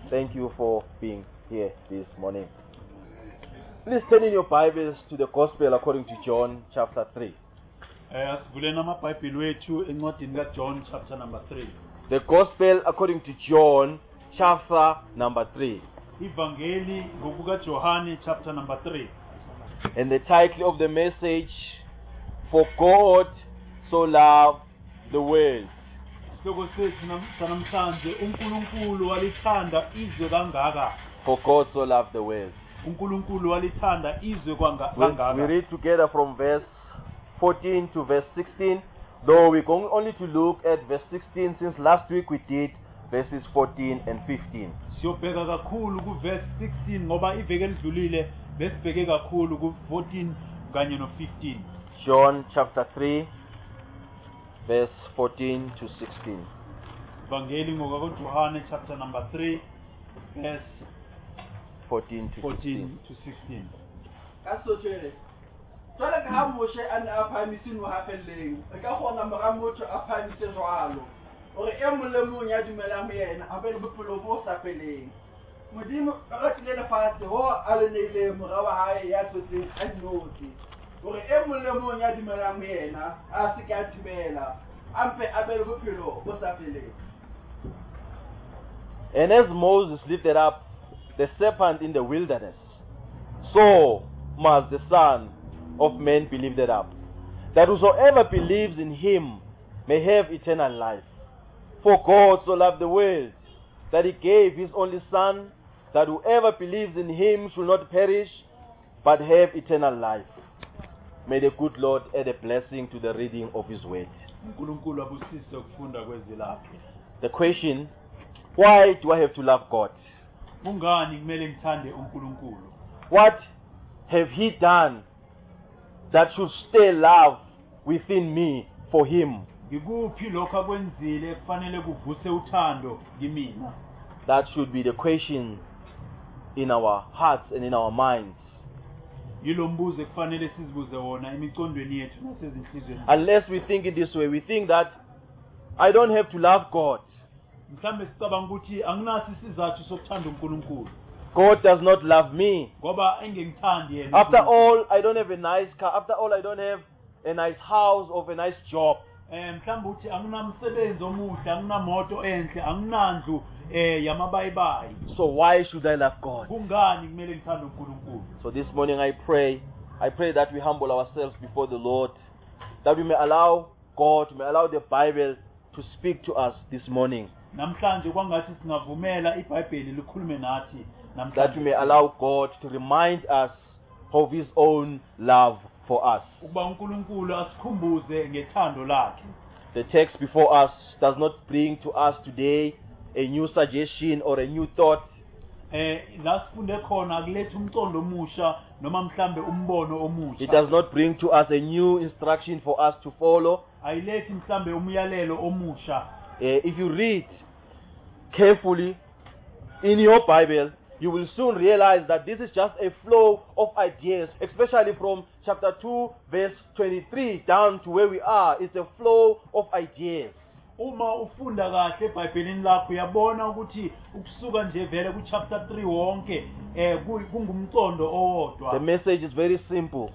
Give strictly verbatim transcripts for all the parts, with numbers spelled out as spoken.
Thank you for being here this morning. Please turn in your Bibles to the Gospel according to John chapter three. Asivuleni amabhayibheli wethu encwadini kaJohn chapter number three. The Gospel according to John chapter number three. Ivangeli ngokukaJohane chapter number three. And the title of the message, For God so loved the world. Isihloko sethu namhlanje, uNkulunkulu walithanda izwe kangaka. For God so loved the world. uNkulunkulu walithanda izwe We, kangaka. we read together from verse fourteen to verse sixteen, though we're going only to look at verse sixteen since last week we did verses fourteen and fifteen. Siyobheka kakhulu ku verse sixteen ngoba iveke elidlulile besibheke kakhulu ku fourteen kanye no fifteen. John chapter three, verse fourteen to sixteen. Ivangeli ngokaJohane chapter number three verse fourteen to fourteen to sixteen. Kasotjele. Jwale ka ha Moshe a ne a phahamiswe no hafelleng, re ka kgona mora motho a phahamise jwalo. Hore e mong le mong ya dumelang yena a be le bophelo bo sa feleng. Modimo a ratile lefatshe ho a le neileng mora wa hae ya tsotseng a dinotshi. Hore e mong le mong ya dumelang yena a se ka thibela, ampe a be le bophelo bo sa feleng. And as Moses lifted up the serpent in the wilderness, so must the Son of Man be lifted up, that whosoever believes in him may have eternal life. For God so loved the world, that he gave his only Son, that whoever believes in him should not perish, but have eternal life. May the good Lord add a blessing to the reading of his word. uNkulunkulu abusise ukufunda kwezwi lakhe. The question, why do I have to love God? Kungani kumele ngithande uNkulunkulu? What have he done that should stay love within me for him? Ngikuphi lokho akwenzile kufanele kuvuse uthando kimina? That should be the question in our hearts and in our minds. Yilombuzo kufanele sizibuze wona emicondweni yethu nasezinhlizweni. Unless we think in this way, we think that I don't have to love God. Mhlambe sicabanga ukuthi anginaso isizathu sokuthanda uNkulunkulu. God does not love me. Ngoba engengithandi yena. After all, I don't have a nice car. After all, I don't have a nice house or a nice job. Eh mhlambe uthi anginamsebenzi omuhle, anginamoto enhle, anginandlu eh yamabayibayi. So why should I love God? Kungani kumele ngithande uNkulunkulu? So this morning I pray, I pray that we humble ourselves before the Lord, that we may allow God, may allow the Bible to speak to us this morning, Namhlanje kwangathi singavumela iBhayibheli likhulume nathi namhlanje. that we may allow God to remind us of his own love for us. Ukuba uNkulunkulu asikhumbuze ngethando lakhe. The text before us does not bring to us today a new suggestion or a new thought. Eh la sifunde khona akulethe umcondo omusha noma mhlambe umbono omusha. It does not bring to us a new instruction for us to follow. Ayilethi mhlambe umyalelo omusha. Uh, if you read carefully in your Bible, you will soon realize that this is just a flow of ideas, especially from chapter two, verse twenty-three down to where we are. It's a flow of ideas. Uma ufunda kahle eBhayibhelini lakho uyabona ukuthi ukusuka nje vele ku chapter three wonke eh kungumcondo owodwa. The message is very simple.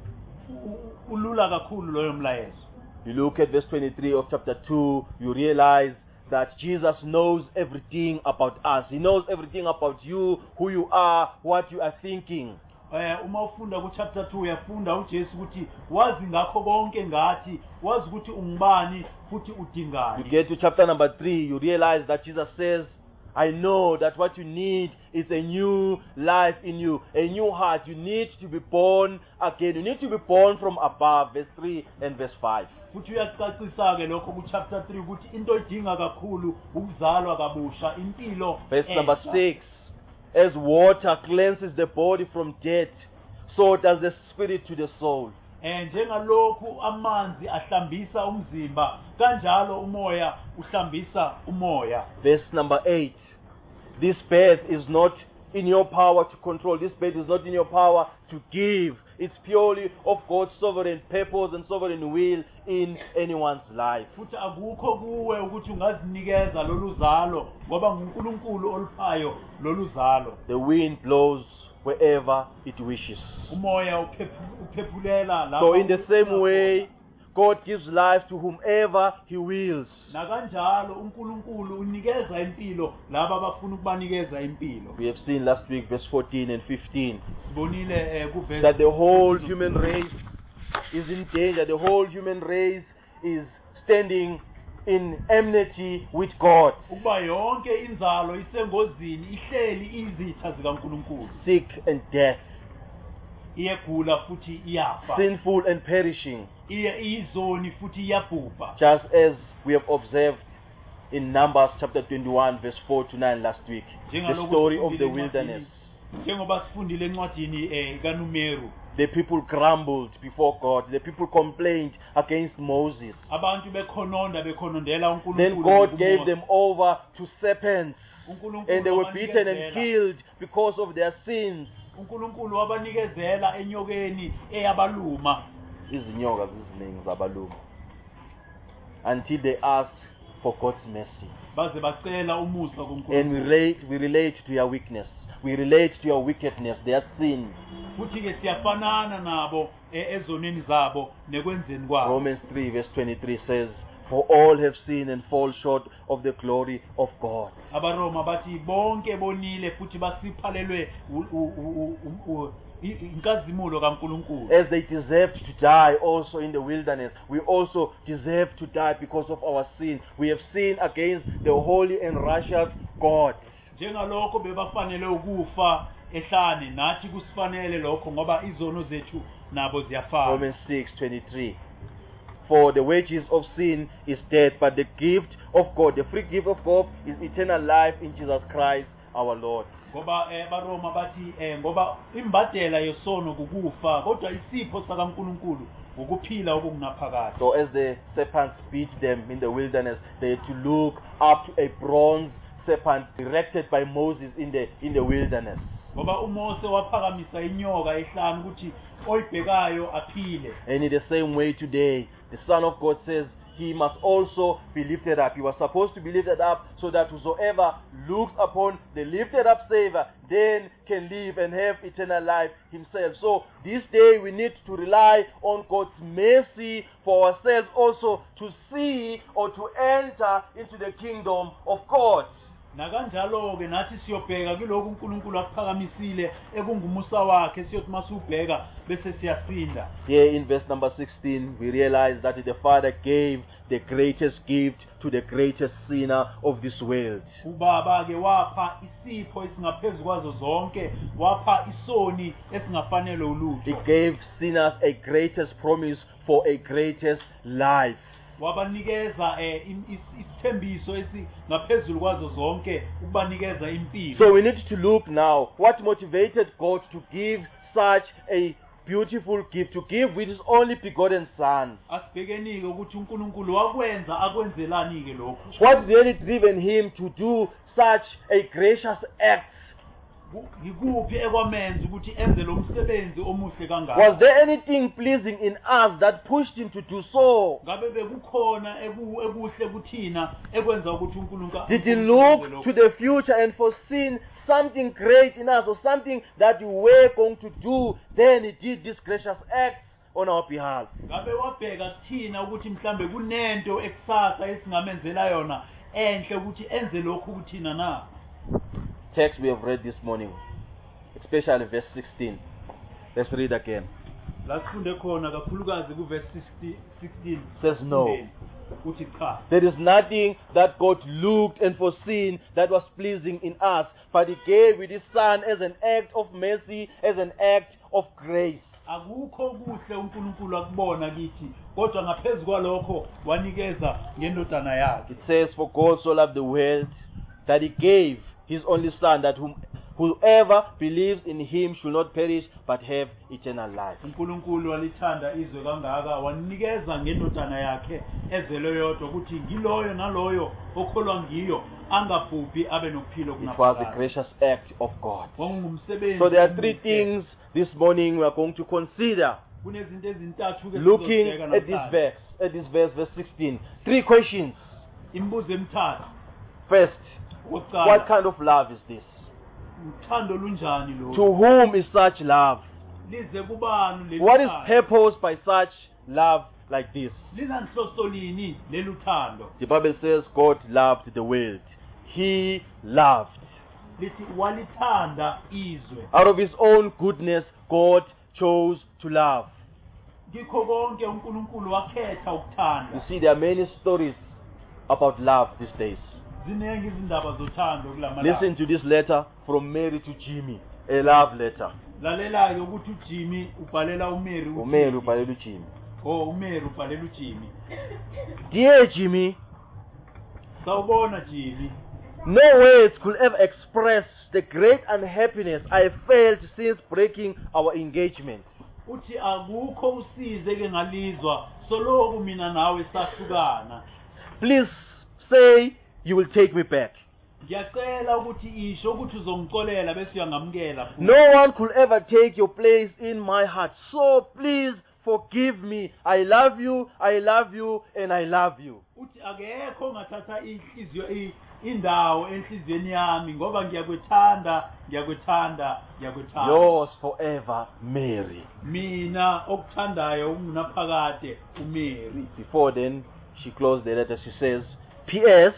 Ulula kakhulu loyo mlayezo. You look at verse twenty-three of chapter two, you realize that Jesus knows everything about us. He knows everything about you, who you are, what you are thinking. Eh uma ufunda ku chapter two uyafunda uJesu ukuthi wazi ngakho konke ngathi, wazi ukuthi ungubani futhi You udingani. get to chapter number three, you realize that Jesus says, I know that what you need is a new life in you, a new heart. You need to be born again. You need to be born from above, verse three and verse five. Futhi uyacacisa ke lokho ku chapter three ukuthi into idinga kakhulu ukuzalwa kabusha, impilo. Verse number entsha. six, as water cleanses the body from death, so does the spirit to the soul. Eh njengalokhu amanzi ahlambisa umzimba, kanjalo umoya uhlambisa umoya. Verse number eight, this birth is not in your power to control. This bed is not in your power to give. It's purely of God's sovereign purpose and sovereign will in anyone's life. futhi akukho kuwe ukuthi ungazinikeza lolu zalo ngoba nguNkulunkulu oluphayo lolu zalo. The wind blows wherever it wishes. Umoya uphephu- uphephulela lapho So in the same ufuna way, God gives life to whomever He wills. khona. Nakanjalo uNkulunkulu unikeza impilo laba abafuna ukubanikeza impilo. We have seen last week verse fourteen and fifteen Sibonile eh, kuverse that the whole human race is in danger. The whole human race is standing in enmity with God. ukuba yonke inzalo isengozini ihleli izitha zikaNkulunkulu. Sick and death, Iyegula futhi iyafa. sinful and perishing, Iye izoni futhi iyabhubha. just as we have observed in Numbers chapter twenty-one verse four to nine last week. The Njengalokho story of the sifundile wilderness. encwadini- Njengoba sifundile encwadini eh, kaNumeru. The people grumbled before God. The people complained against Moses. Abantu bekhononda bekhonondela uNkulunkulu. Then God ngokumosha. gave them over to serpents, uNkulunkulu and they were beaten and wabanikezela- killed because of their sins. uNkulunkulu wabanikezela enyokeni eyabaluma Izinyoka ziziningi zabalungu. Until they asked for God's mercy. baze bacela umusa And we kuNkulunkulu. relate, we relate to your weakness. We relate to your wickedness, their sin. Futhi ke siyafanana nabo eh, ezoneni zabo nekwenzeni kwabo. Romans three verse twenty-three says, for all have sinned and fall short of the glory of God. abaroma bathi bonke bonile futhi basiphalelwe u- u- u- u- u- i- inkazimulo kaNkulunkulu. As they deserved to die also in the wilderness, we also deserve to die because of our sin. We have sinned against the holy and righteous God. Njengalokho bebafanele ukufa ehlane nathi kusifanele lokho ngoba izono zethu nabo ziyafana. Romans six twenty-three. For the wages of sin is death, but the gift of God, the free gift of God, is eternal life in Jesus Christ our Lord. Ngoba eh, baroma bathi eh, ngoba imbadela yesono kukufa kodwa isipho sakaNkulunkulu ukuphila okungunaphakade. So as the serpents beat them in the wilderness, they had to look up to a bronze serpent erected by Moses in the in the wilderness. Ngoba uMose waphakamisa inyoka ehlanu ukuthi oyibhekayo aphile. And in the same way today, the Son of God says he must also be lifted up. He was supposed to be lifted up so that whosoever looks upon the lifted up Savior then can live and have eternal life himself. So this day we need to rely on God's mercy for ourselves also to see or to enter into the kingdom of God. Nakanjalo ke nathi siyobheka kuloko uNkulunkulu akuphakamisile ekungumusa wakhe siyothi masubheka bese siyasinda. Here in verse number sixteen, we realize that the Father gave the greatest gift to the greatest sinner of this world. Ubaba ke wapha isipho esingaphezulu kwazo zonke, wapha isoni esingafanele ulutho. He gave sinners a greatest promise for a greatest life. Wabanikeza eh, im- is- isithembiso esingaphezulu kwazo zonke ukubanikeza impilo. So we need to look now what motivated God to give such a beautiful gift, to give with his only begotten Son. Asibhekenike ukuthi uNkulunkulu wakwenza akwenzelani ke lokho. What really driven him to do such a gracious act? Ku- Yikuphi ekwamenza ukuthi enze lo msebenzi omuhle kangaka? Was there anything pleasing in us that pushed him to do so? Ngabe bekukhona eku- ekuhle kuthina ekwenza ukuthi uNkulunkulu Did he look to the future and foreseen something great in us or something that we were going to do? Then he did this gracious act on our behalf. Ngabe wabheka kuthina ukuthi mhlambe kunento ekusasa esingamenzela yona enhle ukuthi enze lokhu kuthina na? Text we have read this morning, especially verse sixteen. Let's read again. La sifunde khona kakhulukazi ku verse sixteen Says no. uthi cha. There is nothing that God looked and foreseen that was pleasing in us, but he gave with his Son as an act of mercy, as an act of grace. Akukho kuhle uNkulunkulu akubona kithi kodwa ngaphezulu kwalokho wanikeza ngendodana yakhe. It says, for God so loved the world that he gave his only Son, that whom, whoever believes in him should not perish but have eternal life. uNkulunkulu walithanda izwe kangaka wanikeza ngendodana yakhe ezelwe yodwa ukuthi ngiloyo naloyo okholwa ngiyo angabhubhi abe nokuphila It was a kunaphakade. gracious act of God. Wawungumsebenzi So there are three omuhle. things this morning we are going to consider. Kunezinto ezintathu ke Looking sizozibheka at this namhlanje. verse, at this verse, verse sixteen. Three questions. Imibuzo emithathu. First, what Okokuqala, kind of love is this? uthando lunjani lo? To whom is such love? Lize kubani leli What is thando? purposed by such love like this? Linanhloso lini leli uthando? The Bible says God loved the world. He loved. Lithi walithanda izwe. Out of his own goodness, God chose to love. Ngikho konke uNkulunkulu wakhetha You ukuthanda. see, there are many stories about love these days. Ziningi izindaba zothando kulamalanga. Listen to this letter from Mary to Jimmy, a love letter. Lalela ke ukuthi uJimmy ubhalela uMary uthi- uMary ubhalela uJimmy. Oh uMary ubhalela uJimmy. Dear Jimmy, Sawubona Jimmy. no words could ever express the great unhappiness I felt since breaking our engagement. Uthi akukho usize ke ngalizwa soloku mina nawe sahlukana. Please say you will take me back. Ngiyacela ukuthi isho ukuthi uzongicolela bese uyangamukela. futhi. No one could ever take your place in my heart. So please forgive me. I love you, I love you, and I love you. Uthi akekho ongathatha inhliziyo i- indawo enhliziyweni yami ngoba ngiyakwethanda ngiyakwethanda ngiyakwethanda. Yours forever, Mary. Mina okuthandayo ungunaphakade uMary. Before then, she closed the letter. She says, P S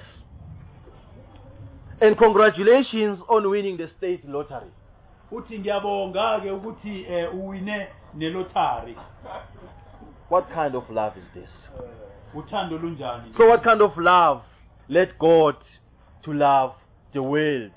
And congratulations on winning the state lottery. Uthi ngiyabonga ke ukuthi eh, uwine nelottery. What kind of love is this? Uthando lunjani? So what kind of love led God to love the world?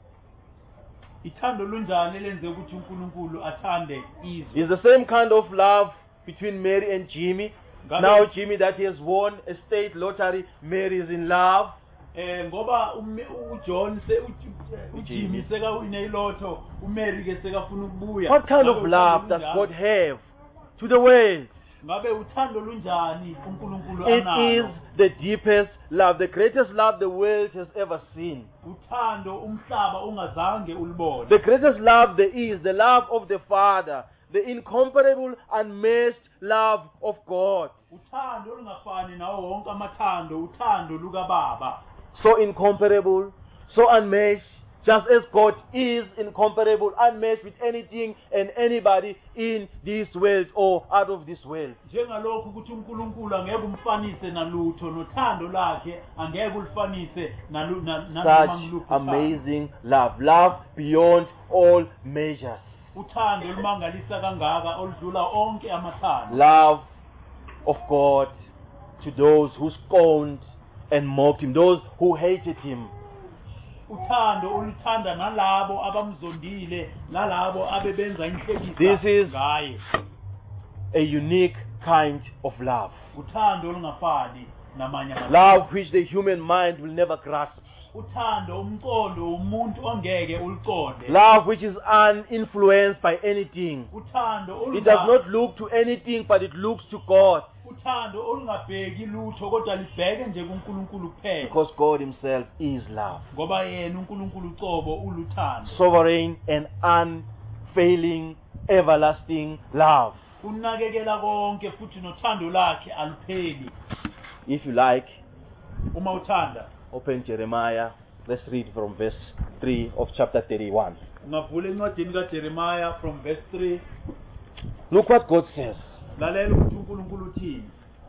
Ithando lunjani lenze ukuthi uNkulunkulu athande izwe? It's the same kind of love between Mary and Jimmy. Ngabe- Now Jimmy that he has won a state lottery, Mary is in love. Eh ngoba ume- uJohn se u- uJimmy sekawine ilotho, uMary ke sekafuna ukubuya. What kind Ngabe of uthando love does lunjani? God have to the world? Ngabe uthando lunjani uNkulunkulu It analo? is the deepest love, the greatest love the world has ever seen. Uthando umhlaba ungazange ulibone. The greatest love there is, the love of the Father, the incomparable, unmatched love of God. Uthando olungafani nawo wonke amathando, uthando lukaBaba. So incomparable, so unmatched, just as God is incomparable, unmatched with anything and anybody in this world or out of this world. Njengalokho ukuthi uNkulunkulu angeke umfanise nalutho, nothando lakhe angeke ulifanise nalu- na- nanoma Such ngiluphi uthando. amazing love, love beyond all measures. Uthando olumangalisa kangaka oludlula onke amathando. Love of God to those who scorned and mocked him, those who hated him. Uthando oluthanda nalabo abamzondile, nalabo abebenza inhlekisa This is- ngaye. A unique kind of love. Uthando olungafani namanye amathando. Love which the human mind will never grasp. Uthando umqondo umuntu ongeke uliqonde. Love which is uninfluenced by anything. Uthando It does olunga- not look to anything, but it looks to God. uthando olungabheki lutho kodwa libheke nje kuNkulunkulu kuphela. Because God himself is love. Ngoba yena uNkulunkulu uqobo uluthando. Sovereign and unfailing, everlasting love. Unakekela konke futhi nothando lakhe alupheli. If you like, Uma uthanda open Jeremiah. Let's read from verse three of chapter thirty-one. ungavula encwadini kaJeremiah from verse three. Look what God says. Lalela ukuthi uNkulunkulu uthini.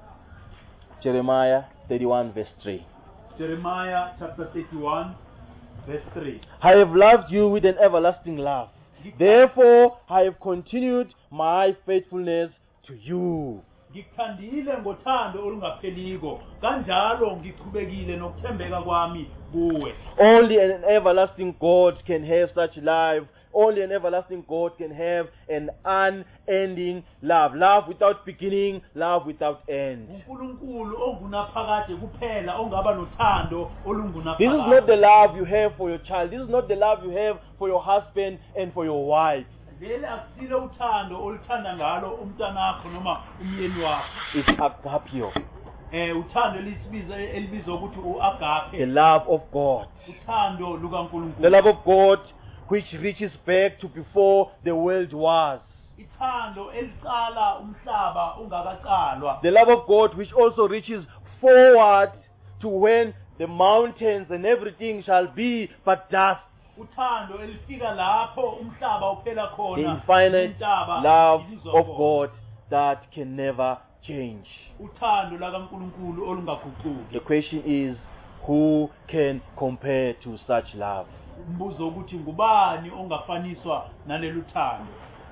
Jeremiah thirty-one verse three. Jeremiah chapter thirty-one verse three. I have loved you with an everlasting love. Therefore, I have continued my faithfulness to you. Ngikuthandile ngothando olungapheliko, kanjalo ngiqhubekile nokuthembeka kwami kuwe. Only an everlasting God can have such love only an everlasting God can have an unending love. Love without beginning, love without end. uNkulunkulu ongunaphakade kuphela ongaba nothando olungunaphakade. This is not the love you have for your child. This is not the love you have for your husband and for your wife. Leli akusilo uthando oluthanda ngalo umntanakho noma umyeni wakho. It's agapio, Eh uthando elisibiza elibizwa ukuthi uagape. the love of God. Uthando lukaNkulunkulu. The love of God which reaches back to before the world was. Ithando eliqala umhlaba ungakaqalwa. The love of God which also reaches forward to when the mountains and everything shall be but dust. Uthando elifika lapho umhlaba uphela khona. Infinite intaba love zilizwa of khona. God that can never change. Uthando lakaNkulunkulu olungaguquki. The question is, who can compare to such love? Umbuzo ukuthi ngubani ongafaniswa nalelu thando?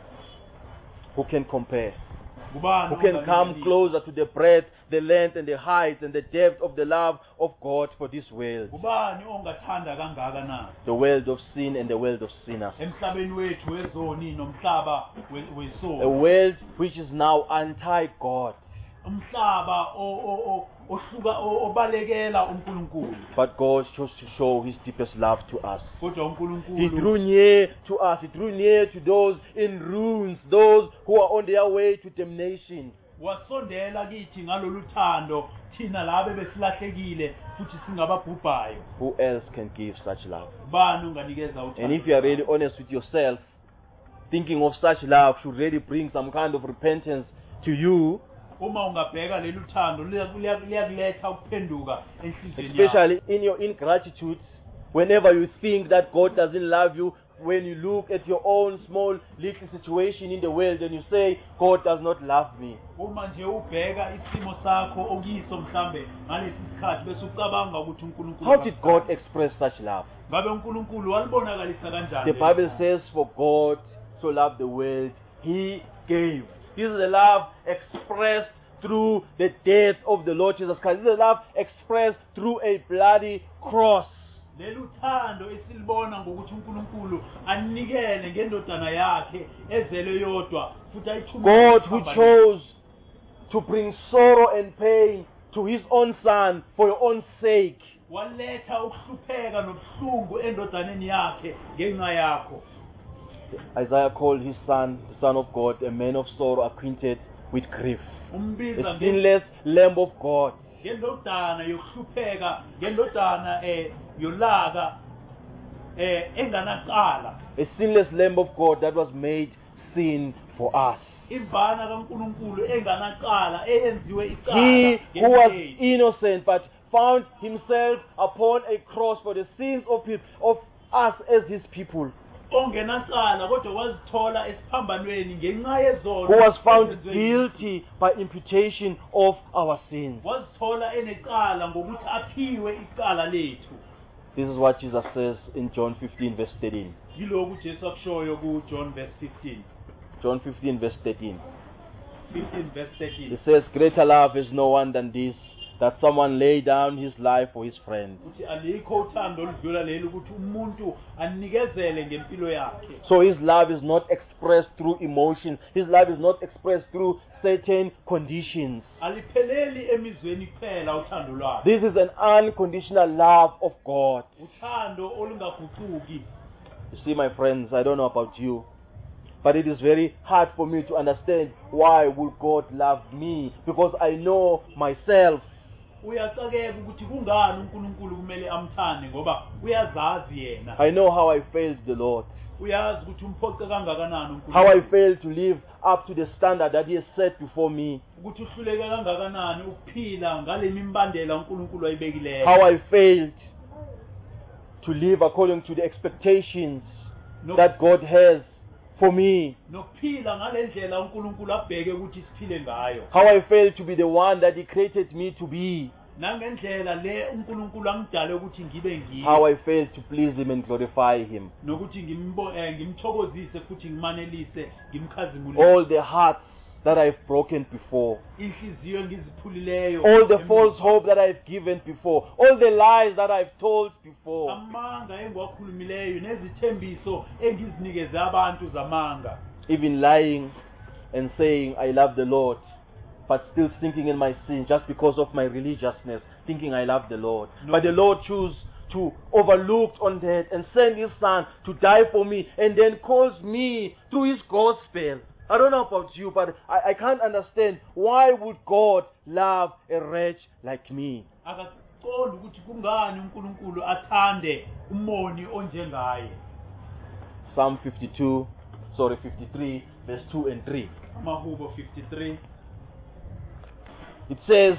Who can compare? Ngubani Who can come ongalinganisa? closer to the breadth, the length, and the height, and the depth of the love of God for this world? Ngubani ongathanda kangaka na? The world of sin and the world of sinners. Emhlabeni wethu wezoni nomhlaba we- A wesono. world which is now anti-God. Umhlaba o- o- o- ohluka o- obalekela uNkulunkulu. But God chose to show His deepest love to us. Kodwa He uNkulunkulu drew near to us. He drew near to those in ruins, those who are on their way to damnation. wasondela kithi ngalolu thando thina labe besilahlekile futhi singababhubhayo. Who else can give such love? Bani unganikeza uthando? And if you are really honest with yourself, thinking of such love should really bring some kind of repentance to you, Uma ungabheka lelu thando liya- liya- liyakuletha ukuphenduka enhliziyweni yakho. especially in your ingratitude, whenever you think that God doesn't love you, when you look at your own small little situation in the world and you say, God does not love me. Uma nje ubheka isimo sakho okuyiso mhlambe ngalesi sikhathi bese ucabanga ukuthi uNkulunkulu How did God express such love? ngabe uNkulunkulu walibonakalisa kanjani? The Bible says, for God so loved the world, He gave. This is the love expressed through the death of the Lord Jesus Christ. This is the love expressed through a bloody cross. Lelu thando esilibona ngokuthi uNkulunkulu anikele ngendodana yakhe ezele yodwa futhi ayithumele God who chose to bring sorrow and pain to His own Son for your own sake. waletha ukuhlupheka nobuhlungu endodaneni yakhe ngenxa yakho. Isaiah called His Son, the Son of God, a man of sorrow, acquainted with grief. Umbiza A nge- sinless Lamb of God. ngendodana yokuhlupheka, ngendodana eh yolaka eh enganaqala. A sinless Lamb of God that was made sin for us. Imvana kaNkulunkulu enganaqala eyenziwe icala. He who was ngenkeni. innocent but found himself upon a cross for the sins of, his, of us as His people. ongenacala kodwa wazithola esiphambanweni ngenxa yezono. Who was found ezenziwe guilty by imputation of our sins. wazithola enecala ngokuthi aphiwe icala lethu. This is what Jesus says in John fifteen verse thirteen. Yilokhu Jesu akushoyo ku John verse fifteen. John fifteen verse thirteen. fifteen verse He thirteen. says, greater love is no one than this, that someone lay down his life for his friend. Uthi alikho uthando oludlula leli ukuthi umuntu anikezele ngempilo yakhe. So His love is not expressed through emotion. His love is not expressed through certain conditions. Alipheleli emizweni kuphela uthando lwakhe. This is an unconditional love of God. Uthando olungaguquki. You see, my friends, I don't know about you, but it is very hard for me to understand why would God love me, because I know myself. Uyacakeka ukuthi kungani uNkulunkulu kumele amthande ngoba uyazazi yena. I know how I failed the Lord, Uyazi ukuthi umphoqe kangakanani how I uNkulunkulu. failed to live up to the standard that He has set before me, Ukuthi uhluleke kangakanani ukuphila ngale mimbandela uNkulunkulu ayibekileyo. how I failed to live according to the expectations No- that God has for me, Nokuphila ngalendlela uNkulunkulu abheke ukuthi siphile ngayo. how I failed to be the one that He created me to be, Nangendlela le uNkulunkulu angidale ukuthi ngibe how ngiyo. I failed to please Him and glorify Him. Nokuthi ngimbo eh, ngimthokozise futhi ngimanelise ngimkhazimulise. All the hearts that I've broken before. inhliziyo engiziphulileyo, All the emuva. false hope that I've given before. All the lies that I've told before. amanga engiwakhulumileyo nezithembiso engizinikeze abantu zamanga, Even lying and saying I love the Lord, but still sinking in my sin just because of my religiousness, thinking I love the Lord. No. But the Lord chose to overlook on that and send His Son to die for me, and then calls me through His gospel. I don't know about you, but I, I can't understand why would God love a wretch like me. akaqondi ukuthi kungani uNkulunkulu athande umoni onjengaye. Psalm fifty-two, sorry, fifty-three, verse two and three. Amahubo fifty-three, It says,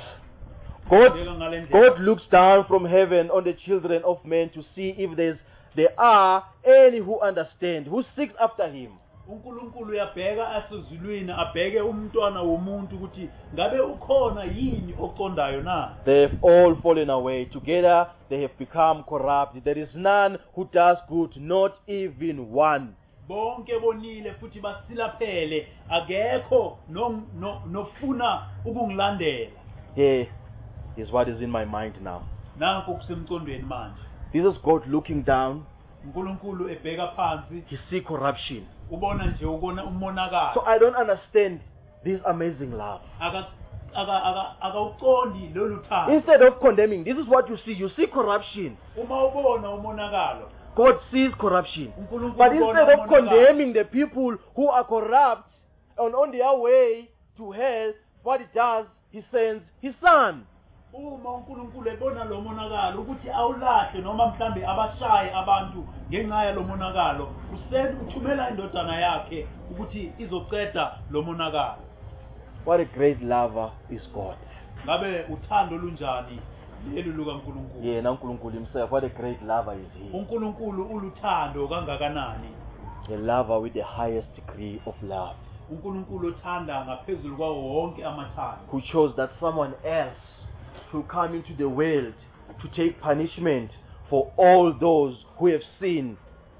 God, beka ngale ndlela. God looks down from heaven on the children of men to see if there's, there are any who understand, who seeks after Him. uNkulunkulu uyabheka asezulwini abheke umntwana womuntu ukuthi ngabe ukhona yini oqondayo na. They have all fallen away. Together they have become corrupt. There is none who does good, not even one. Bonke bonile futhi basilaphele, akekho no- no- nofuna ukungilandela. Here is what is in my mind now. Nanku kusemqondweni manje. This is God looking down. uNkulunkulu ebheka phansi, He sees corruption. ubona nje ukona umonakalo. So I don't understand this amazing love. aka aka aka akawuqondi lolu thando. Instead of condemning, this is what you see. You see corruption. Uma ubona umonakalo, God sees corruption. uNkulunkulu But ubona instead of umonakalo. condemning the people who are corrupt and on their way to hell, what He does, He sends His Son. Uma uNkulunkulu ebona lo monakalo ukuthi awulahle noma mhlambe abashaye abantu ngenxa yalo monakalo, usend uthumela indodana yakhe ukuthi izoqeda lo monakalo. What a great lover is God. Ngabe uthando lunjani lelu lukaNkulunkulu? Yeah, uNkulunkulu Himself, what a great lover is He. uNkulunkulu uluthando kangakanani? A lover with the highest degree of love, uNkulunkulu uthanda ngaphezulu kwawo wonke amathando. who chose that someone else to come into the world to take punishment for all those who have sinned.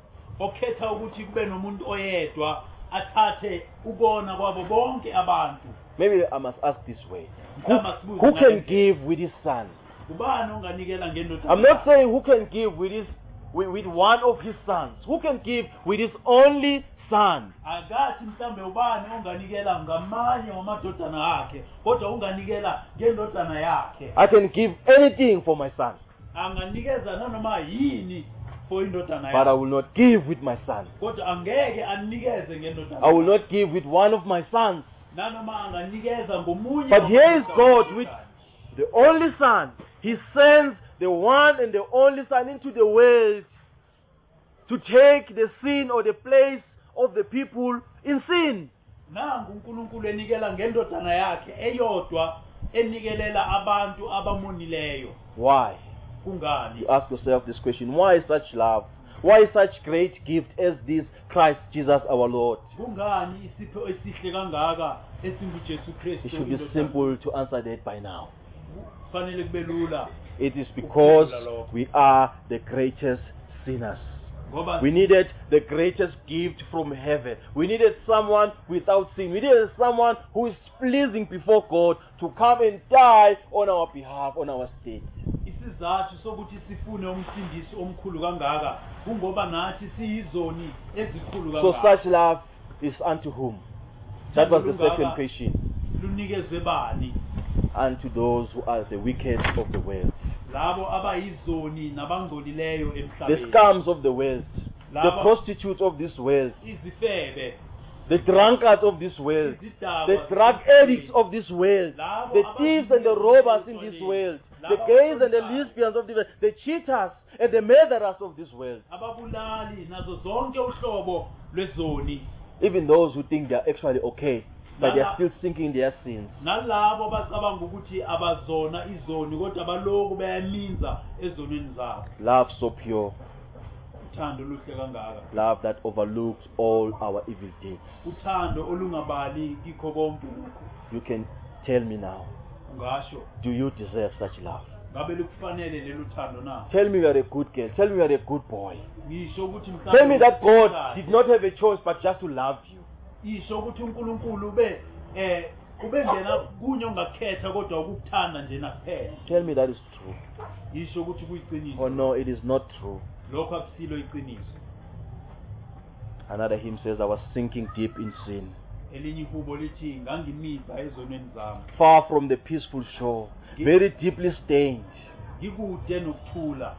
Okhetha ukuthi kube nomuntu oyedwa athathe ukona kwabo bonke abantu. Maybe I must ask this way. Who, Kama sibuze who can ngale- give with His Son? Ubani onganikela ngendodana? I'm not saying who can give with his with, with one of His sons. Who can give with His only Son? Akathi mhlambe ubani onganikela ngamanye wamadodana akhe, kodwa unganikela ngendodana yakhe. I can give anything for my son, Anganikeza nanoma yini for indodana but I yakhe. will not give with my son. Kodwa angeke anikeze ngendodana. I will yakhe. not give with one of my sons. Nanoma anganikeza ngomunye. But here is wamadodana God akhe. with the only Son. He sends the one and the only Son into the world to take the sin or the place of the people in sin. Nangu uNkulunkulu enikela ngendodana yakhe eyodwa enikelela abantu abamonileyo. Why? Kungani? You ask yourself this question. Why such love? Why such great gift as this Christ Jesus our Lord? Kungani isipho esihle kangaka esinguJesu Kristu? It should be indodana? simple to answer that by now. Kufanele kube lula. It is because we are the greatest sinners. Ngoba We needed the greatest gift from heaven. We needed someone without sin. We needed someone who is pleasing before God to come and die on our behalf, on our state. isizathu sokuthi sifune umsindisi omkhulu kangaka kungoba nathi siyizoni ezikhulu So kangaka. such love is unto whom? That was the second question. Lunikezwe bani? Unto those who are the wicked of the world, Labo abayizoni nabangcolileyo the emhlabeni. scums of the world, the Labo- prostitutes of this world, Izifebe, the drunkards of this world, izidakwa, the drug addicts of this world, the thieves and the robbers in this world, the gays and the lesbians of this world, the cheaters and the murderers of this world, ababulali nazo zonke uhlobo lwezoni. even those who think they are actually okay, but they are still sinking in their sins. Nalabo abacabanga ukuthi abazona izoni kodwa baloku bayaminza ezonweni zabo. Love so pure, Uthando luhle kangaka. love that overlooks all our evil deeds. Uthando olungabali kikho konke lokho. You can tell me now, Ungasho do you deserve such love? ngabe lukufanele lelu thando na? Tell me you are a good girl. Tell me you are a good boy. Ngisho ukuthi Tell me that God mhlawumbe did not have a choice but just to love you. isho ukuthi uNkulunkulu ube eh kubengena kunye ongakhetha kodwa ukukuthanda nje nakuphela. Tell me that is true. Yisho ukuthi kuyiqiniso. Oh no, it is not true. Lokho akusilo iqiniso. Another hymn says, I was sinking deep in sin, Elinye ihubo lithi ngangimiza ezonweni zami. far from the peaceful shore, very deeply stained. Ngikude nokuthula.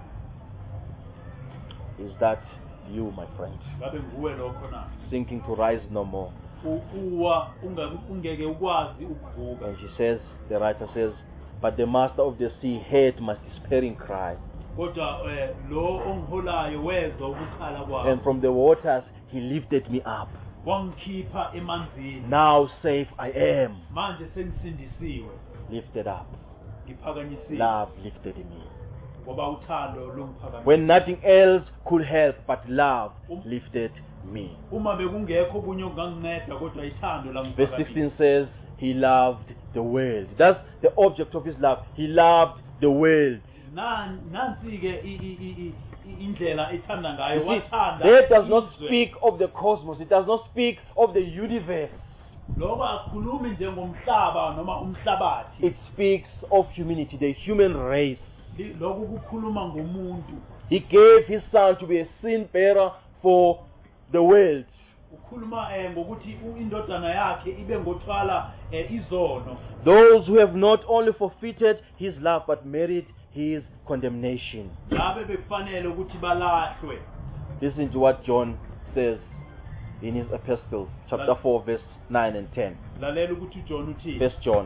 Is that you, my friend? Ngabe nguwe lokho na? Sinking to rise no more. Uwa ungeke ukwazi ukuvuka. And she says, the writer says, but the master of the sea heard my despairing cry. Kodwa lo ongiholayo wezwa ukukhala kwami. And from the waters he lifted me up. Wangikhipha emanzini. Now safe I am. Manje sengisindisiwe. Lifted up. Ngiphakanyisiwe. Love lifted me. Ngoba uthando lungiphakanyisile. When nothing else could help but love lifted me. Uma bekungekho kunye okunganginceda kodwa ithando Verse langiphakanyisile. sixteen says, he loved the world. That's the object of his love. He loved the world. Nansi ke indlela ethanda ngayo You see, wathanda. there does not izwe. speak of the cosmos. It does not speak of the universe. Lokho akukhulumi njengomhlaba noma umhlabathi. It speaks of humanity, the human race. Lokho kukhuluma ngomuntu. He gave his son to be a sin bearer for the world. Ukhuluma eh ngokuthi indodana yakhe ibe ngothwala izono. Those who have not only forfeited his love but merited his condemnation. Labe bekufanele ukuthi balahlwe. Listen to what John says in his epistle, chapter four, verse nine and ten. Lalela ukuthi uJohn uthi. First John.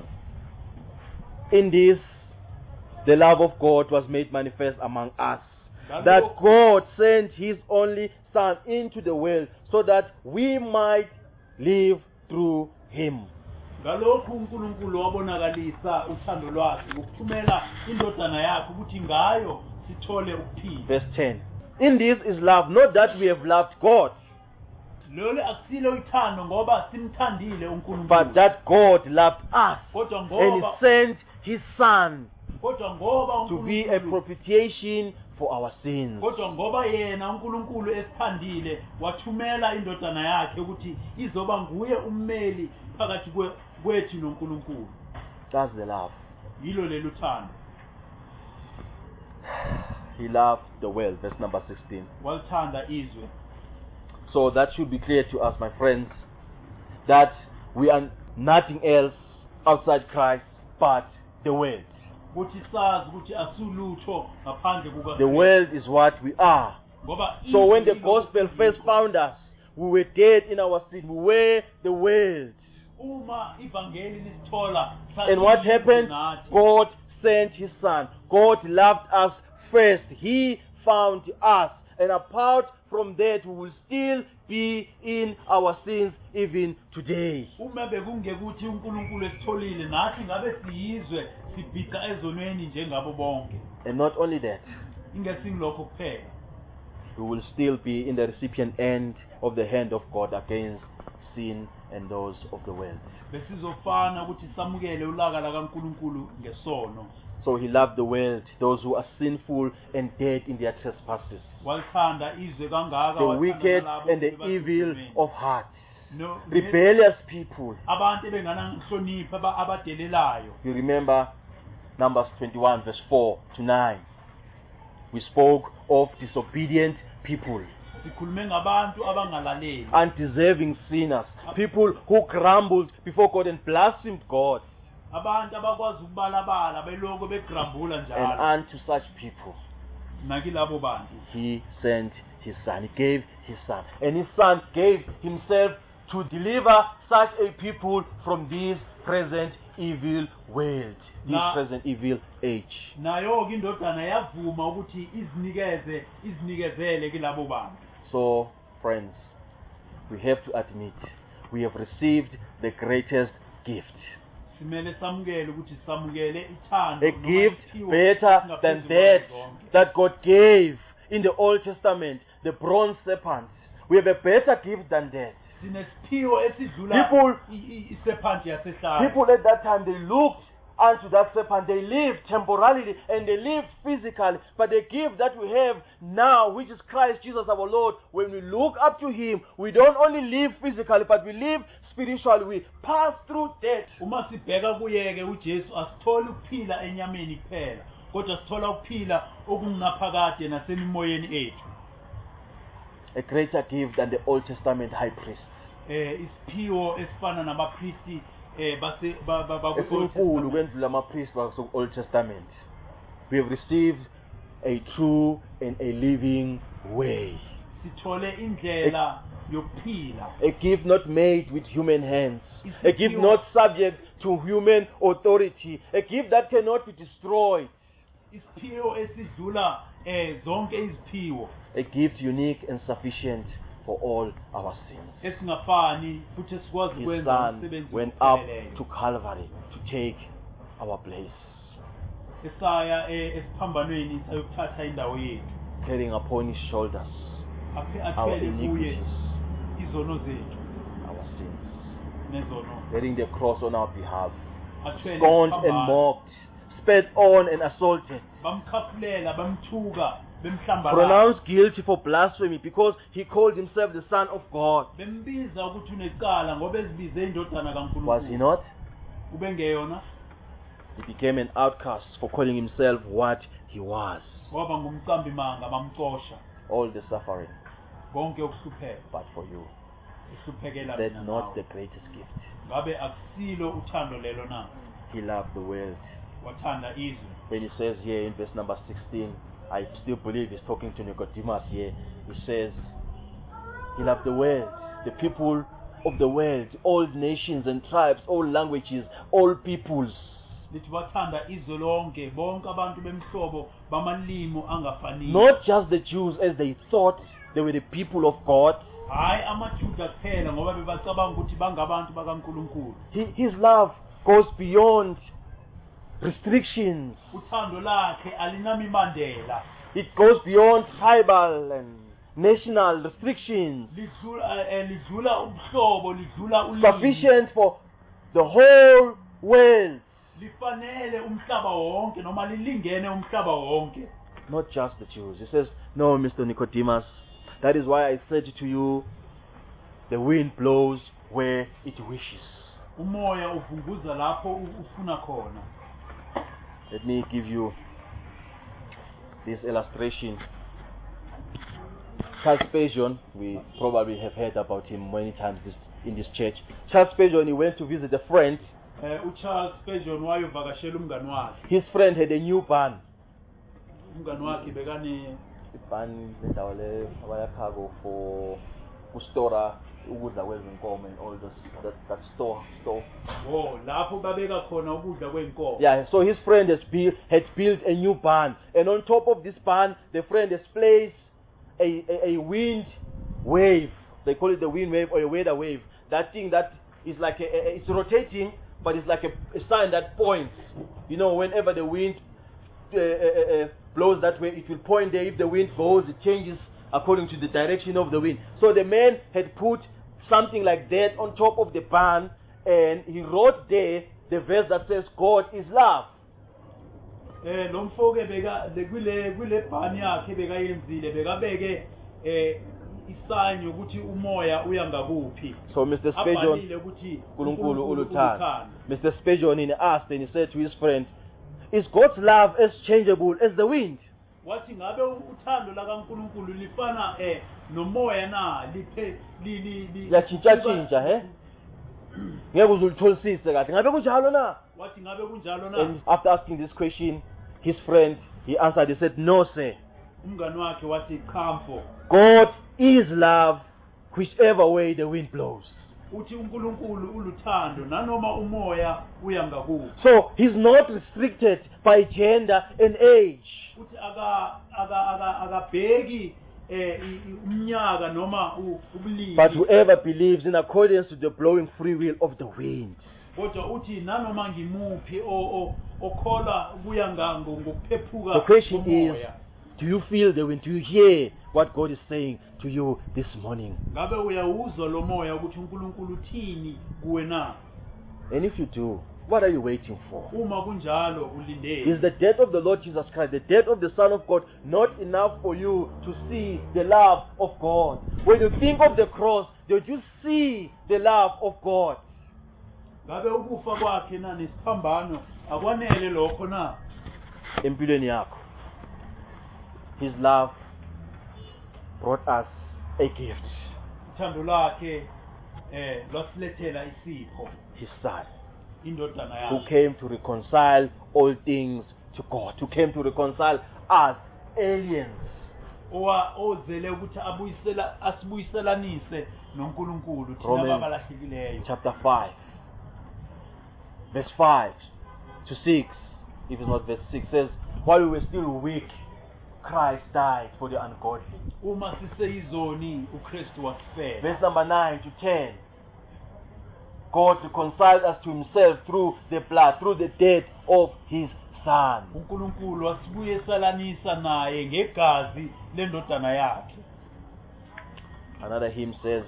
In this, the love of God was made manifest among us, that God sent his only Son into the world so that we might live through him. Ngalokho uNkulunkulu wabonakalisa uthando lwakhe ukuthumela indodana yakhe ukuthi ngayo sithole ukuphila. Verse ten. In this is love, not that we have loved God, Lolu akusilo ithando ngoba simthandile uNkulunkulu. but that God loved us Kodwa and he ngoba sent his Son kodwa ngoba to be a uNkulunkulu propitiation for our sins. kodwa ngoba yena uNkulunkulu esithandile wathumela indodana yakhe ukuthi izoba nguye ummeli phakathi kwethu noNkulunkulu. That's the love. Yilo lelo thando. He loved the world. Verse number sixteen. Walithanda izwe. So that should be clear to us, my friends, that we are nothing else outside Christ but the world. Ukuthi sazi ukuthi asulutho ngaphandle kuka. The world is what we are. Ngoba So when the gospel first found us, we were dead in our sin. We were the world. Uma ivangeli lisithola And what happened? God sent his Son. God loved us first. He found us. And apart from that, we will still be in our sins even today. Uma bekungekuthi uNkulunkulu esitholile nathi ngabe siyizwe sibhiqa ezonweni njengabo bonke. And not only that, Ingesingilokho kuphela. we will still be in the recipient end of the hand of God against sin and those of the world. Besizofana ukuthi samukele ulaka la kaNkulunkulu ngesono. So he loved the world, those who are sinful and dead in their trespasses, Walithanda izwe kangaka the wathanda wicked nalabo and the abasuke evil ezonweni. of heart, No, rebellious people. abantu ebengana nhlonipho aba- abadelelayo. You remember Numbers twenty-one, verse four to nine. We spoke of disobedient people, Sikhulume ngabantu abangalaleli. undeserving sinners, people who grumbled before God and blasphemed God. Abantu abakwazi ukubalabala beloko begrambula And njalo. unto such people, Nakilabo bantu. he sent his Son. He gave his Son. And his Son gave himself to deliver such a people from this present evil world, this Na- present evil age. Nayo ke indodana yavuma ukuthi izinikeze izinikezele kilabo bantu. So, friends, we have to admit, we have received the greatest gift. Simele samukele ukuthi samukele ithando. A noma gift isiphiwo better than esingaphezu that kwazo zonke. that God gave in the Old Testament, the bronze serpent. We have a better gift than that. Sinesiphiwo esidlula People- i- i- isephanti yasehlala. People at that time, they looked unto that serpent. They live temporarily and they live physically. But the gift that we have now, which is Christ Jesus our Lord, when we look up to Him, we don't only live physically, but we live spiritually. We pass through death. Uma sibheka kuyeke uJesu asitholi ukuphila enyameni kuphela, kodwa sithola ukuphila okungaphakade nasemimoyeni ethu. A greater gift than the Old Testament high priest. Eh isiphiwo esifana nabapristi eh base ba ba Esinkulu kwendlula amapriest baso Old Testament. We have received a true and a living way. Sithole indlela yokuphila. A gift not made with human hands. A gift not subject to human authority. A gift that cannot be destroyed. Isiphiwo esidlula eh zonke iziphiwo. A gift unique and sufficient for all our sins. Esingafani futhi sikwazi His ukwenza Son umsebenzi went up opheleleyo. to Calvary to take our place, Esaya eh, esiphambanweni sayokuthatha indawo yethu. carrying upon His shoulders Aphe our athwele kuye iniquities, izono zethu our sins, nezono. bearing the cross on our behalf, Athwele scorned and isiphambano. mocked, spat on and assaulted, Bamkhafulela, bamthuka, bemhlambala. pronounced guilty for blasphemy because He called Himself the Son of God. Bembiza ukuthi unecala ngoba ezibize indodana kaNkulunkulu. Was He not? Ubengeyona, He became an outcast for calling Himself what He was. waba ngumqambi manga bamxosha. All the suffering, Konke ukuhlupheka, but for you. uhluphekela Is that mina not nawe. the greatest gift? Ngabe akusilo uthando lelo na. He loved the world. Wathanda izwe. When He says here in verse number sixteen, I still believe He's talking to Nicodemus here. He says, He loved the world, the people of the world, all nations and tribes, all languages, all peoples. Lithi wathanda izwe lonke, bonke abantu bemhlobo bamalimo angafaniyo. Not just the Jews as they thought they were the people of God. Hayi amaJuda kuphela ngoba bebacabanga ukuthi bangabantu bakaNkulunkulu. He, his love goes beyond restrictions. Uthando lakhe alinamibandela. It goes beyond tribal and national restrictions. Lidlula eh, lidlula umhlobo, lidlula ulimi. Sufficient for the whole world. Lifanele umhlaba wonke noma lilingene umhlaba wonke. Not just the Jews. He says, no, Mister Nicodemus, that is why I said to you, the wind blows where it wishes. Umoya uvunguza lapho u- ufuna khona. Let me give you this illustration. Charles Spurgeon, we probably have heard about him many times this, in this church. Charles Spurgeon, he went to visit a friend. Eh uCharles Spurgeon wayovakashela umngani wakhe. His friend had a new barn. Umngani wakhe bekane Barn lendawo le abayakhago for kustora ukudla kwezinkomo and all this that, that store store. oh lapho babeka khona ukudla kwenkomo. Yeah, so his friend has built had built a new barn, and on top of this barn, the friend has placed a, a, a wind wave. They call it the wind wave or a weather wave. That thing that is like a, a, it's rotating, but it's like a, a sign that points. You know, whenever the wind uh, uh, uh, blows that way, it will point there. If the wind goes, it changes according to the direction of the wind. So the man had put something like that on top of the barn, and he wrote there the verse that says, God is love. Eh lo mfoke beka kule kule bhani yakhe bekayenzile bekabeke eh isign ukuthi umoya uya ngakuphi. So Mister Spurgeon, Abhalile ukuthi Nkulunkulu uNkulunkulu uluthanda. uluthanda. Mister Spurgeon he asked and he said to his friend, is God's love as changeable as the wind? Wathi ngabe uthando la kaNkulunkulu lifana eh nomoya na liphe li li li Yatshintsha tshintsha he? Ngeke uzulitholisise kahle. Ngabe kunjalo na? Wathi ngabe kunjalo na. And after asking this question, his friend, he answered, he said, no sir. Umngani wakhe wathi khamfo. God is love whichever way the wind blows. Uthi uNkulunkulu uluthando nanoma umoya uya ngakuphi. So he's not restricted by gender and age. Uthi aka aka aka akabheki eh i- i- umnyaka noma u- ubulili. But whoever believes in accordance to the blowing free will of the wind. Kodwa uthi nanoma ngimuphi o- o- okholwa kuya ngango ngokuphephuka The question is, komoya. do you feel the wind? Do you hear what God is saying to you this morning? Ngabe uyawuzwa lo moya ukuthi uNkulunkulu uthini kuwe na? And if you do, what are you waiting for? Uma kunjalo ulindele. Is the death of the Lord Jesus Christ, the death of the Son of God, not enough for you to see the love of God? When you think of the cross, don't you see the love of God? Ngabe ukufa kwakhe na nesiphambano akwanele lokho na? Empilweni yakho. His love brought us a gift. Uthando lwakhe eh lwasilethela isipho, His Son, indodana who yakhe. came to reconcile all things to God, who came to reconcile us, aliens, Owa ozele ukuthi abuyisela asibuyiselanise noNkulunkulu thina Romans babalahlekileyo. chapter five, verse five to six, if it's not verse six, says, while we were still weak, Christ died for the ungodly. Uma siseyizoni uKristu wasifela. Verse number nine to ten, God reconciled us to himself through the blood, through the death of his Son. uNkulunkulu wasibuyiselanisa naye ngegazi lendodana yakhe. Another hymn says,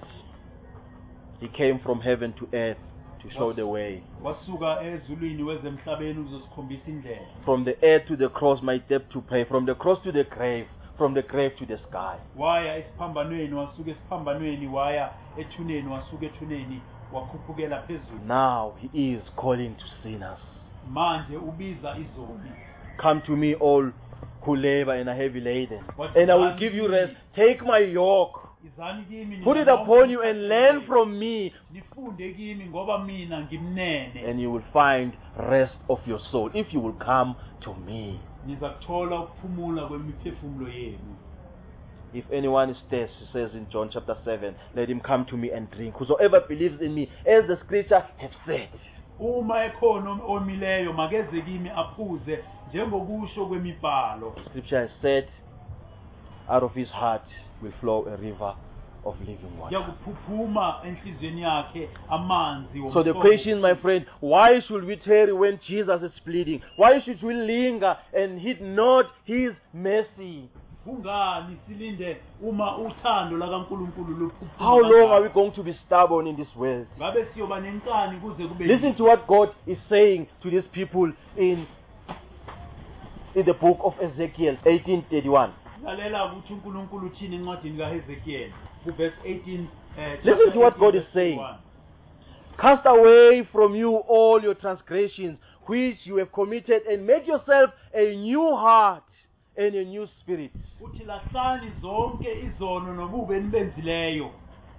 he came from heaven to earth to show the way. Wasuka ezulwini wezemhlabeni uzosikhombisa indlela. From the earth to the cross, my debt to pay. From the cross to the grave, from the grave to the sky. Waya esiphambanweni wasuka esiphambanweni waya ethuneni wasuka ethuneni wakhuphukela phezulu. Now he is calling to sinners. Manje ubiza izoni. Come to me, all who labor and are heavy laden, and I will give you rest. Take my yoke, Izani kimi put it upon you, and learn from me, nifunde kimi ngoba mina ngimnene. and you will find rest of your soul, if you will come to me. Nizakuthola ukuphumula kwemiphefumulo yenu. If anyone is thirsty, it says in John chapter seven, let him come to me and drink. Whosoever believes in me, as the scripture have said. Uma ekhona omileyo makeze kimi aphuze njengokusho kwemibhalo. Scripture has said, out of his heart will flow a river of living water. Yakuphuphuma enhlizweni yakhe amanzi So the womhlobo. question, my friend, why should we tarry when Jesus is pleading? Why should we linger and heed not his mercy? Kungani silinde uma uthando lakaNkulunkulu luphuphuma? How long are we going to be stubborn in this world? Ngabe siyoba nenkani kuze kube Listen to what God is saying to these people in, in the book of Ezekiel eighteen thirty-one. lalela ukuthi uNkulunkulu uthini encwadini kaHezekiel kuverse eighteen. eh, Listen chapter to what eighteen, God is verse saying. one. Cast away from you all your transgressions which you have committed, and make yourself a new heart and a new spirit. Uthi lahlani zonke izono nobubi enibenzileyo.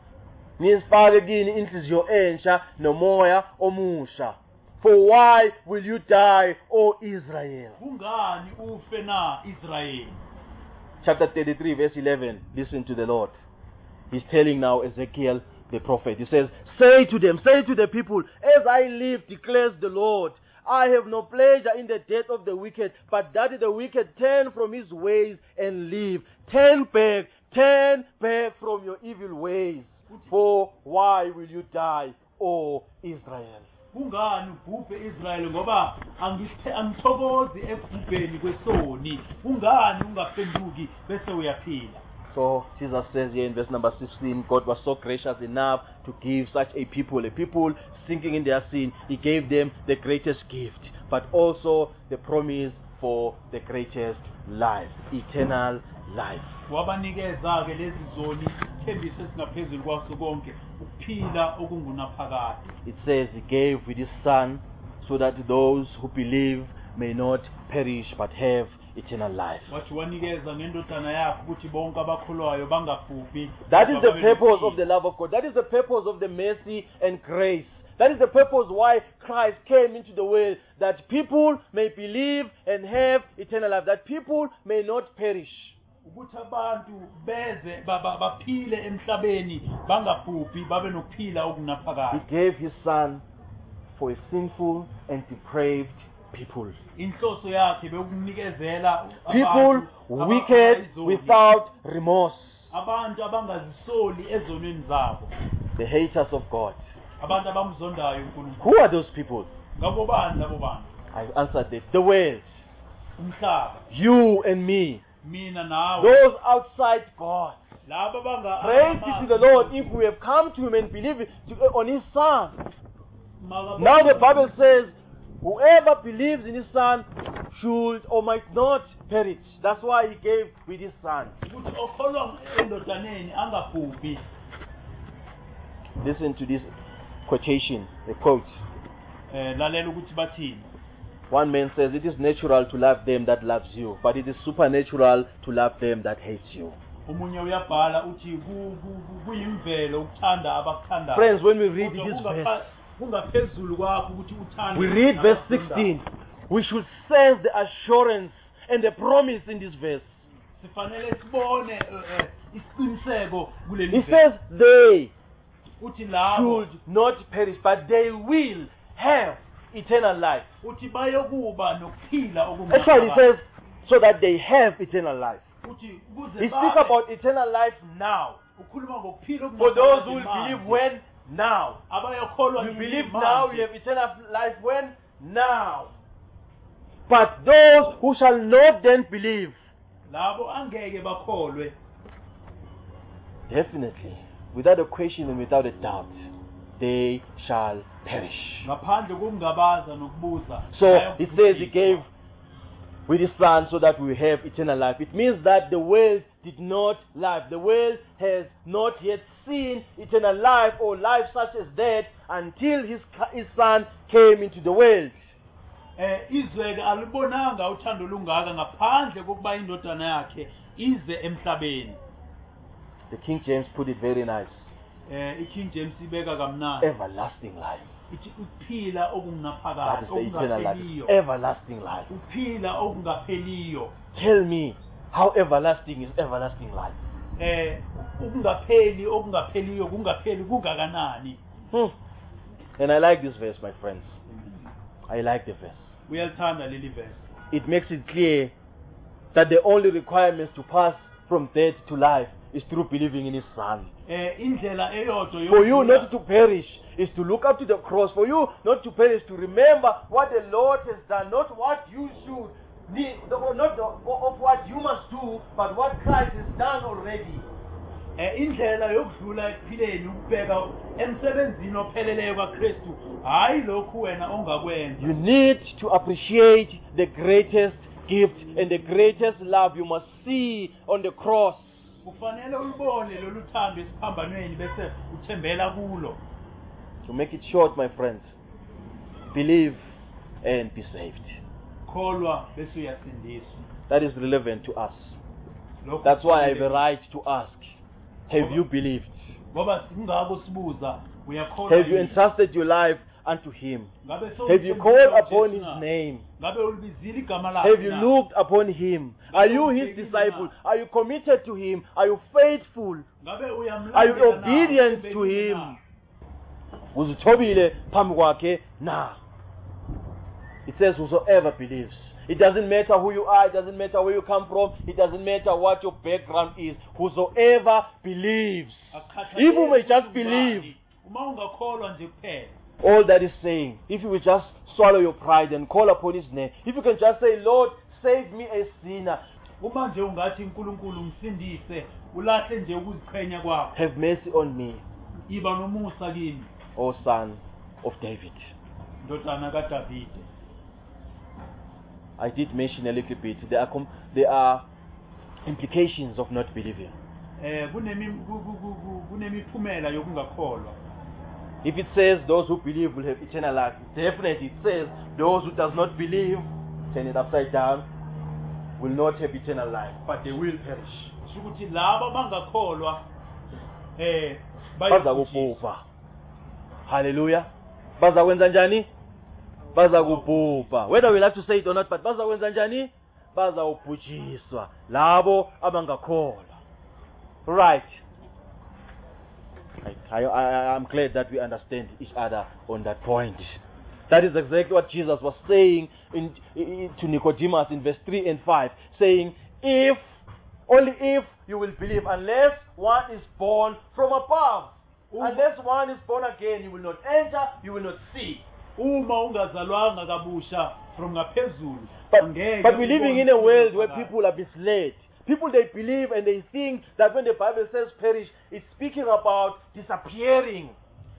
Nizifake kini inhliziyo ensha nomoya omusha. For why will you die, O Israel? Kungani ufe na Israyeli? Chapter thirty-three, verse eleven. Listen to the Lord. He's telling now Ezekiel the prophet. He says, say to them, say to the people, as I live, declares the Lord, I have no pleasure in the death of the wicked, but that the wicked turn from his ways and live. Turn back, turn back from your evil ways. For why will you die, O Israel? Kungani ubhubhe Israyeli ngoba angithe angithokozi ekubhubheni kwesoni. Kungani ungaphenduki bese uyaphila? So Jesus says here in verse number sixteen, God was so gracious enough to give such a people, a people sinking in their sin. He gave them the greatest gift, but also the promise for the greatest life, eternal life. Wabanikeza ke lezi zoni thembiso esingaphezulu kwaso konke ukuphila okungunaphakade. It says he gave with his Son so that those who believe may not perish but have eternal life. Wathi wanikeza ngendodana yakhe ukuthi bonke abakholwayo bangabhubhi. That is the Babe purpose nokuphila. of the love of God. That is the purpose of the mercy and grace. That is the purpose why Christ came into the world, that people may believe and have eternal life, that people may not perish. Ukuthi abantu beze ba- ba- baphile emhlabeni bangabhubhi babe nokuphila He okunaphakade. gave his Son for a sinful and depraved people. Inhloso yakhe bekunikezela People wicked without remorse. abantu abangazisoli ezonweni zabo, The haters of God. abantu abamzondayo uNkulunkulu. Who are those people? Ngabo bani labo bantu? I answered this. The world. Umhlaba, You and me. mina nawe, Those outside God. laba banga Praise be to the Lord if we have come to him and believe it, to, on his Son. Maka- Now the Bible says, Whoever believes in his Son should or might not perish. That's why he gave with his Son. ukuthi okholwa endodaneni angabhubhi. Listen to this quotation, a quote. Eh lalela ukuthi bathini. One man says, it is natural to love them that loves you, but it is supernatural to love them that hates you. Omunye uyabhala uthi kuyimvelo ukuthanda abakuthandayo. Friends, when we read this verse, kungaphezulu kwakho ukuthi uthande. we read verse sixteen. We should sense the assurance and the promise in this verse. Sifanele sibone isiqiniseko kuleli He verse. says they Uthi labo should not perish, but they will have eternal life. uthi bayokuba nokuphila Actually, he okungaphakathi. says, so that they have eternal life. Uthi kuze He speaks babe- about eternal life now. ukhuluma ngokuphila For those who okungaphakathi will manje. believe when? Now. Abayokholwa You yini believe manje? now, you have eternal life when? Now. But those who shall not then believe, Labo angeke bakholwe definitely, without a question and without a doubt, they shall perish. ngaphandle kokungabaza nokubuza. So it says he gave with his Son so that we have eternal life. It means that the world did not live. The world has not yet seen eternal life or life such as that until his, his Son came into the world. Eh izweke alibonanga uthando lungaka ngaphandle kokuba indodana yakhe ize emhlabeni. The King James put it very nice. Eh iKing James ibeka kamnandi. Everlasting life. Ithi ukuphila That okungaphakathi is the eternal life. okungapheliyo. Everlasting life. Ukuphila okungapheliyo. Tell me how everlasting is everlasting life. Eh ukungapheli okungapheliyo kungapheli kungakanani. Hmm. And I like this verse, my friends. I like the verse. Uyalithanda leli verse. It makes it clear that the only requirements to pass from death to life is through believing in his Son. Eh indlela eyodwa For you yokudlula- not to perish is to look up to the cross. For you not to perish, to remember what the Lord has done, not what you should need, not the, of what you must do, but what Christ has done already. Eh indlela yokudlula ekuphileni ukubheka emsebenzini opheleleyo kaKristu hayi lokhu wena ongakwenza. You need to appreciate the greatest gift and the greatest love you must see on the cross. Kufanele ulibone lolu thando esiphambanweni bese uthembela kulo. To make it short, my friends, believe and be saved. Kholwa bese uyasindiswa. That is relevant to us. Lokhu That's why I have a kufanele- right to ask, have you believed? Ngoba singako sibuza uyakholwa. Have you yini? entrusted your life unto him? Ngabe so Have you uthembile called uJesu upon his na? name? Ngabe ulibizile igama lakhe Have you na? looked upon him? Are you his disciple? Are you committed to him? Are you faithful? Ngabe uyamlandela Are you na? obedient to Ubhekile him? na? Uzithobile phambi kwakhe na. It says whosoever believes. It doesn't matter who you are, it doesn't matter where you come from, it doesn't matter what your background is. Whosoever believes. If you may just believe, Uma ungakholwa nje kuphela. all that is saying, if you will just swallow your pride and call upon his name, if you can just say, Lord, save me a sinner, Uma nje ungathi uNkulunkulu msindise, ulahle nje ukuziqhenya kwakho. have mercy on me, Iba nomusa kimi, O son of David. ndodana kaDavide. I did mention a little bit, there are, com- there are implications of not believing. Eh kunemi ku- ku- ku- ku- kunemiphumela yokungakholwa. If it says those who believe will have eternal life, definitely it says those who does not believe, turn it upside down, will not have eternal life, but they will perish. Ukuthi laba bangakholwa eh bayabhujiswa. Bazakubhubha. Hallelujah. Bazakwenza njani? Bazakubhubha. Whether we like to say it or not, but bazakwenza njani? Bazawubhujiswa. Labo abangakholwa. Right. I, I, I, I'm glad that we understand each other on that point. That is exactly what Jesus was saying in, in, to Nicodemus in verse three and five, saying, if, only if you will believe, unless one is born from above. Unless one is born again, you will not enter, you will not see. Uma ungazalwanga kabusha from ngaphezulu. But, angeke but we're living in a ubone world where phakathi. people are misled. People, they believe and they think that when the Bible says perish, it's speaking about disappearing.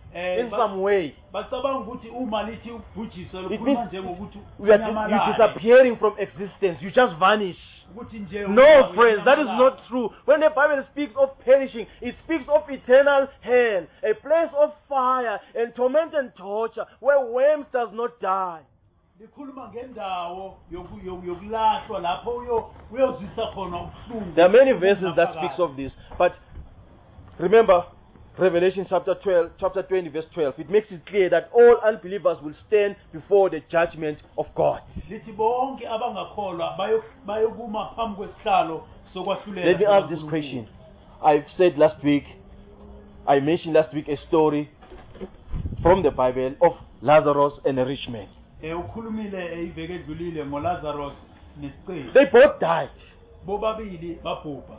Eh, in ba- some way. bacabanga ukuthi uma lithi ubhujiswa It likhuluma means njengokuthi we are di- you disappearing from existence. You just vanish. ukuthi nje No, friends, that is not true. When the Bible speaks of perishing, it speaks of eternal hell, a place of fire and torment and torture, where worms does not die. likhuluma ngendawo yoku- yoku- yokulahlwa lapho uyo- uyozwisa khona ubuhlungu. There are many verses that speaks of this, but remember Revelation chapter twelve, chapter twenty, verse twelve. It makes it clear that all unbelievers will stand before the judgment of God. lithi bonke abangakholwa bayo- bayokuma phambi kwesihlalo sokwahlulela. Let me ask this question. I've said last week, I mentioned last week a story from the Bible of Lazarus and a rich man. Eh, ukhulumile eh, iveke edlulile ngoLazarus nesiqebu. They both died. Bobabili babhubha.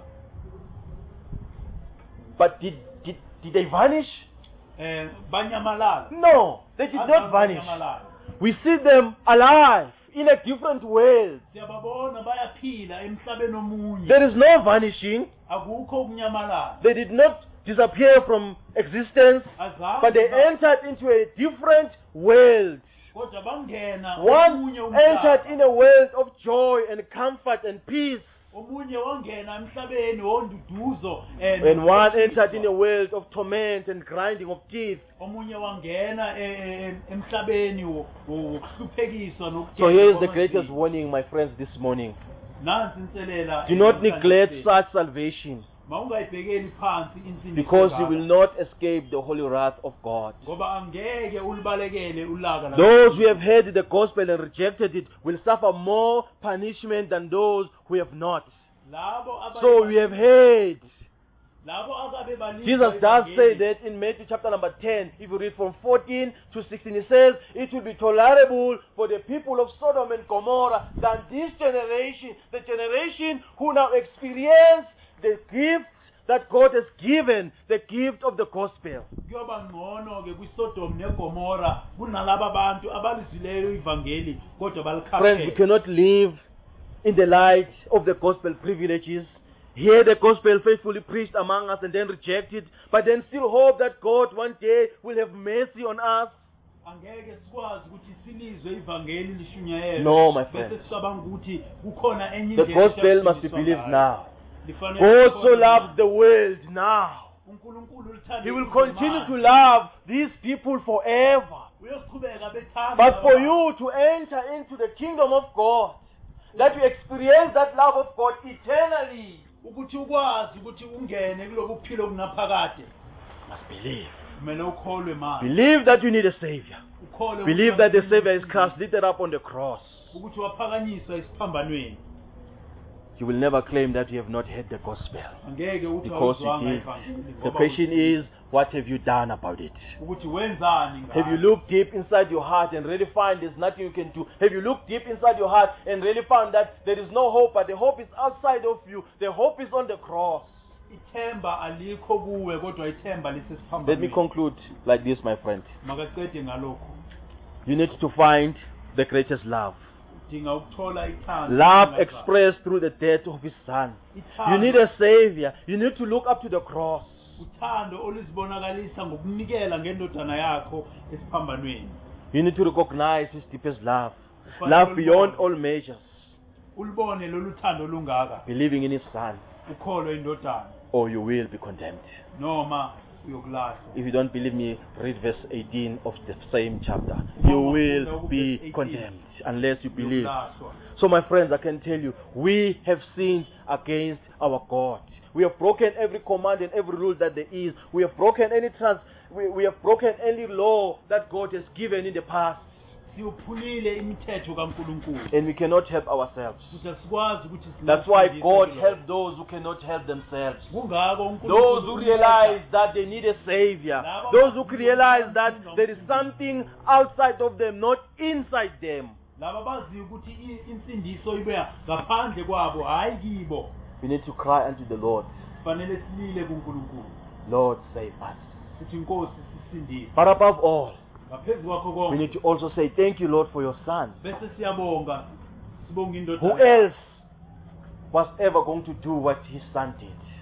But did, did, did they vanish? Eh, banyamalala. No, they did not vanish. Banyamalala. We see them alive in a different world. Siyababona bayaphila emhlabeni omunye. There is no vanishing. Akukho ukunyamalala. They did not disappear from existence, Azange but they ba- entered into a different world. kodwa bangena One omunye entered umhlaba. in a world of joy and comfort and peace, Omunye wangena emhlabeni wonduduzo and and one entered in a world of torment and grinding of teeth. omunye wangena eh, eh, emhlabeni wo- wo- wokuhluphekiswa nokuthengwa So here is the kwamazinyo. greatest warning, my friends, this morning. Nansi inselela. Do not eh, neglect namhlanje. such salvation, Mawungayibhekeli phansi insindiso because you yakho. will not escape the holy wrath of God. Ngoba angeke ulibalekele ulaka la- Those who have heard the gospel and rejected it will suffer more punishment than those who have not. Labo aba- So we have heard. labo akabe balindwa Jesus does evangeli. say that in Matthew chapter number ten. If you read from fourteen to sixteen, he says, it will be tolerable for the people of Sodom and Gomorrah than this generation, the generation who now experience the gifts that God has given, the gift of the gospel. kuyoba ngcono ke kwiSodom neGomora kunalaba bantu abalizwileyo ivangeli kodwa Friends, we balikhaphela. cannot live in the light of the gospel privileges, hear the gospel faithfully preached among us and then reject it, but then still hope that God one day will have mercy on us. Angeke sikwazi ukuthi silizwe ivangeli lishunyayelwe. No, my Bese friends. sicabanga ukuthi kukhona enye The indlela gospel must be esiyafundiswa believed ngayo. now. Lifanele God so sikholwe loves manje. the world now. uNkulunkulu uthanda He will izwe continue manje. to love these people forever. Uyoqhubeka bethanda But for abantu. you to enter into the kingdom of God, that you experience that love of God eternally, ukuthi ukwazi ukuthi ungene kulobu philo kunaphakade you must believe. kumele ukholwe manje. Believe that you need a Savior. Ukholwe Believe ukuthi that the waphi- Savior is Christ lifted up on the cross. ukuthi waphakanyiswa isiphambanweni. You will never claim that you have not heard the gospel, Angeke uthi because you awuzwanga did. ivangeli, The ngoba question uthi- is, what have you done about it? ukuthi wenzani ngayo. Have you looked deep inside your heart and really found there's nothing you can do? Have you looked deep inside your heart and really found that there is no hope, but the hope is outside of you? The hope is on the cross. ithemba alikho kuwe kodwa ithemba Let me lisesiphambanweni. conclude like this, my friend. Makaqede ngalokho. You need to find the greatest love. Udinga ukuthola ithando. Love Udinga expressed through the death of His Son. Ithando. You need a Savior. You need to look up to the cross. uthando oluzibonakalisa ngokunikela ngendodana yakho esiphambanweni. You need to recognize His deepest love. Ufanele Love beyond ulibone. all measures. Ulibone lolu thando lungaka. Believing in His Son, Ukholwe indodana or you will be condemned. noma uyokulahlwa. If you don't believe me, read verse eighteen of the same chapter. You will be condemned unless you believe. Uyokulahlwa. So my friends, I can tell you, we have sinned against our God. We have broken every command and every rule that there is. We have broken any trans we, we have broken any law that God has given in the past. Siyophulile imithetho kaNkulunkulu. And we cannot help ourselves. Futhi sikwazi ukuthi That's why singasindisa God kulo. helped those who cannot help themselves. Kungako uNkulunkulu Those who uletha realize that they need a Savior. Those who realize that there is something outside of them, not inside them. laba bazi ukuthi i- insindiso ibuya ngaphandle kwabo hayi kibo. We need to cry unto the Lord, Kufanele silile kuNkulunkulu. Lord, save us. Sithi Nkosi sisindise. But above all, Ngaphezu kwakho we konke need to also say, thank you, Lord, for your Son. bese siyabonga sibonga Who indodana. else was ever going to do what His Son did?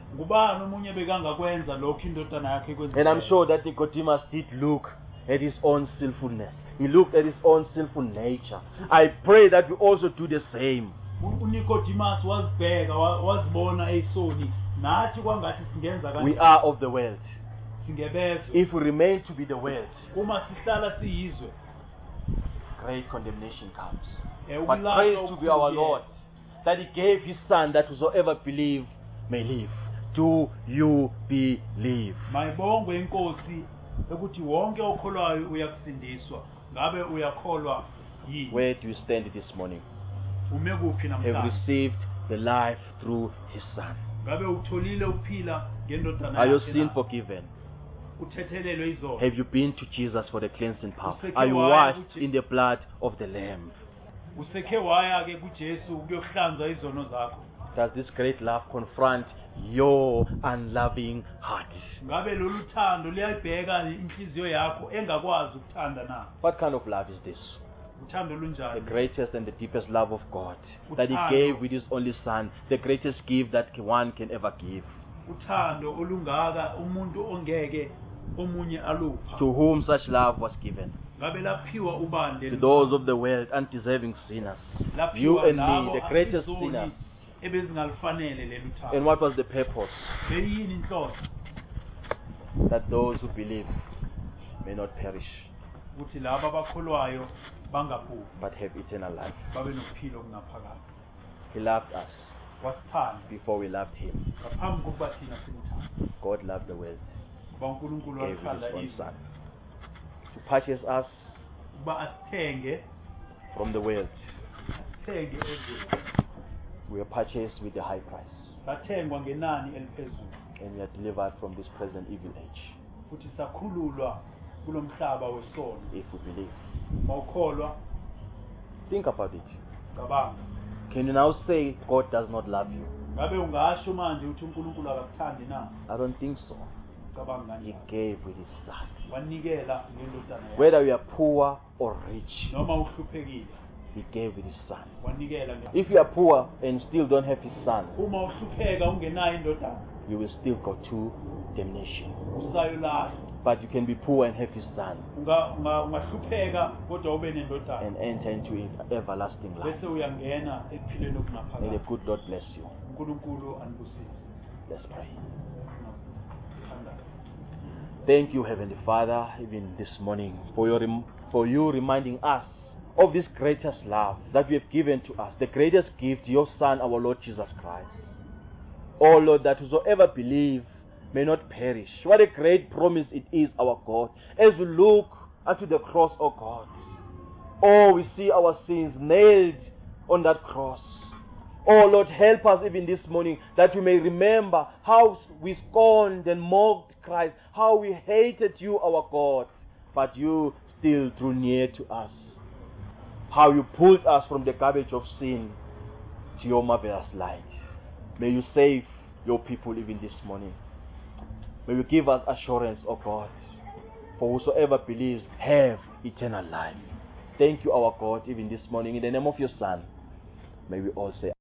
ngubani omunye bekangakwenza lokho indodana yakhe ikwenza. And I'm sure that Nicodemus did look at his own sinfulness. He looked at his own sinful nature. I pray that we also do the same. uNicodemus wazibheka wa- wazibona esoni nathi kwangathi singenza We kanjani. are of the world. Singebezwe. If we remain to be the world, Uma sihlala siyizwe great condemnation comes. eh, But ukulahla praise to be our okukhulu Lord, that He gave His Son, that whosoever believe may live. Do you believe? mayibongwe inkosi ukuthi wonke okholwayo uyakusindiswa. Ngabe uyakholwa yini? Where do you stand this morning? Ume kuphi Have namhlanje? received the life through His Son? Ngabe utholile ukuphila ngendodana Are your yakhe sin na? forgiven? Uthethelelwe izono. Have you been to Jesus for the cleansing power? Useke Are you waya washed kuJe- in the blood of the Lamb? Usekhe waya ke kuJesu ukuyohlanza izono zakho. Does this great love confront your unloving heart? Ngabe lolu thando liyayibheka inhliziyo yakho engakwazi ukuthanda na? What kind of love is this? Uthando The lunjani? greatest and the deepest love of God that He Uthando. gave with His only Son, the greatest gift that one can ever give. Uthando olungaka umuntu ongeke omunye alupha. To whom such love was given? Ngabe laphiwa ubani To leli those of the world, undeserving sinners. laphiwa You and labo me, the greatest abezoni sinners. ebezingalifanele leli And thando. what was the purpose? Beyini inhloso? That those who believe may not perish, Ukuthi laba abakholwayo bangabhubhi but have eternal life. babe nokuphila okungaphakade. He loved us Wasithanda before we loved Him. ngaphambi kokuba thina simthande. God loved the world, Ngoba uNkulunkulu gave wathanda His own izwe Son. To purchase us ukuba asithenge from the world, asithenge ezweni. we were purchased with a high price. Sathengwa ngenani eliphezulu And we are delivered from this present evil age, futhi sakhululwa kulomhlaba wesono. if we believe. Mawukholwa Think about it. cabanga. Can you now say God does not love you? Ngabe ungasho manje ukuthi uNkulunkulu akakuthandi na? I don't think so. Cabanga He kanjani? gave with His Son. Wanikela ngendodana yakhe. Whether we are poor or rich, Noma uhluphekile He gave with His Son. wanikela nge- If you are poor and still don't have His Son, Uma uhlupheka ungenayo indodana you will still go to damnation. usayolahla. But you can be poor and have His Son Unga unga- ungahlupheka kodwa ube nendodana. and enter into everlasting life. Bese uyangena ekuphileni May the okungaphakade. good Lord bless you. uNkulunkulu anibusise. Let's pray. Thandayo. Thank you, Heavenly Father, even this morning, for your rem- for you reminding us of this greatest love that you have given to us, the greatest gift, your Son, our Lord Jesus Christ. Oh Lord, that whosoever believe may not perish. What a great promise it is, our God, as we look unto the cross, oh God. Oh, we see our sins nailed on that cross. Oh Lord, help us even this morning that we may remember how we scorned and mocked Christ, how we hated you, our God, but you still drew near to us. How you pulled us from the garbage of sin to your marvelous light. May you save your people even this morning. May you give us assurance, O God, for whosoever believes have eternal life. Thank you, our God, even this morning. In the name of your Son, may we all say